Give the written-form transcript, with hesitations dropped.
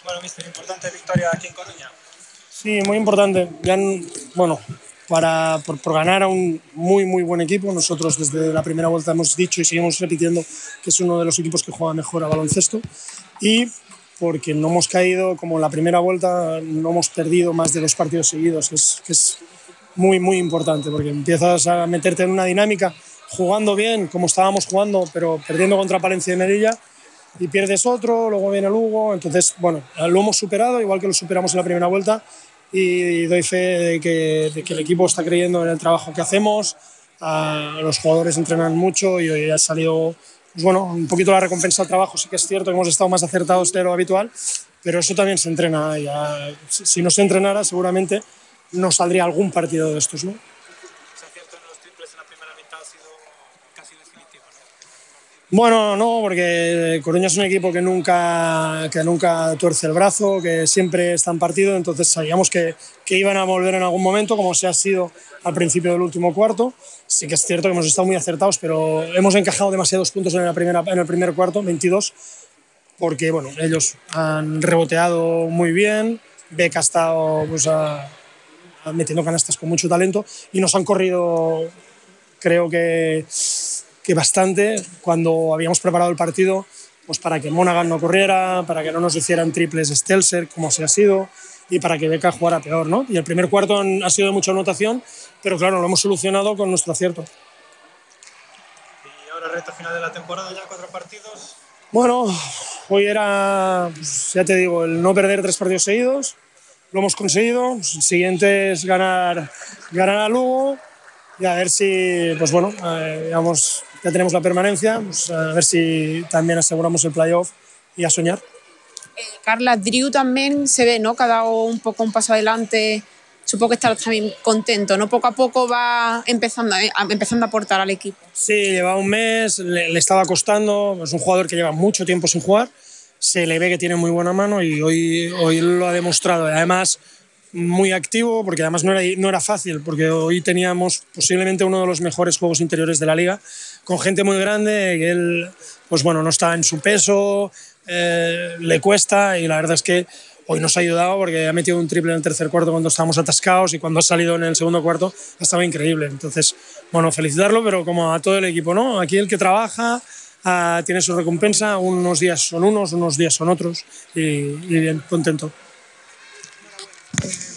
Bueno, mister, importante victoria aquí en Coruña. Sí, muy importante. Bueno, por ganar a un muy buen equipo. Nosotros desde la primera vuelta hemos dicho y seguimos repitiendo que es uno de los equipos que juega mejor a baloncesto, y porque no hemos caído como en la primera vuelta, no hemos perdido más de 2 partidos seguidos, que es muy importante, porque empiezas a meterte en una dinámica jugando bien, como estábamos jugando, pero perdiendo contra Palencia y Melilla, y pierdes otro, luego viene Lugo. Entonces, bueno, lo hemos superado, igual que lo superamos en la primera vuelta, y doy fe de que el equipo está creyendo en el trabajo que hacemos. Los jugadores entrenan mucho y hoy ha salido, pues bueno, un poquito la recompensa al trabajo. Sí que es cierto que hemos estado más acertados de lo habitual, pero eso también se entrena. Si no se entrenara, seguramente no saldría algún partido de estos, ¿no? Ese acierto en los triples en la primera mitad ha sido casi definitivo, ¿no? Bueno, no, porque Coruña es un equipo que nunca tuerce el brazo, que siempre está en partido. Entonces sabíamos que iban a volver en algún momento, como se ha sido al principio del último cuarto. Sí que es cierto que hemos estado muy acertados, pero hemos encajado demasiados puntos en el primer cuarto, 22, porque bueno, ellos han reboteado muy bien, Beck ha estado pues, metiendo canastas con mucho talento, y nos han corrido, creo que bastante, cuando habíamos preparado el partido, pues para que Monaghan no corriera, para que no nos hicieran triples Stelzer, como se ha sido, y para que Beca jugara peor, ¿no? Y el primer cuarto ha sido de mucha anotación, pero claro, lo hemos solucionado con nuestro acierto. Y ahora recta final de la temporada, ya 4 partidos. Bueno, hoy era, pues, ya te digo, el no perder 3 partidos seguidos. Lo hemos conseguido. El siguiente es ganar a Lugo, y a ver si, pues bueno, digamos, ya tenemos la permanencia, pues a ver si también aseguramos el playoff, y a soñar. Carla, Drew también se ve, ¿no?, que ha dado un poco un paso adelante. Supongo que estará también contento, ¿no? Poco a poco va empezando a aportar al equipo. Sí, lleva un mes, le estaba costando. Es un jugador que lleva mucho tiempo sin jugar, se le ve que tiene muy buena mano, y hoy lo ha demostrado. Además, muy activo, porque además no era fácil, porque hoy teníamos posiblemente uno de los mejores juegos interiores de la liga, con gente muy grande, y él, pues bueno, no está en su peso, le cuesta, y la verdad es que hoy nos ha ayudado, porque ha metido un triple en el tercer cuarto cuando estábamos atascados, y cuando ha salido en el segundo cuarto ha estado increíble. Entonces, bueno, felicitarlo, pero como a todo el equipo, ¿no? Aquí el que trabaja tiene su recompensa. Unos días son unos días son otros, y bien, contento.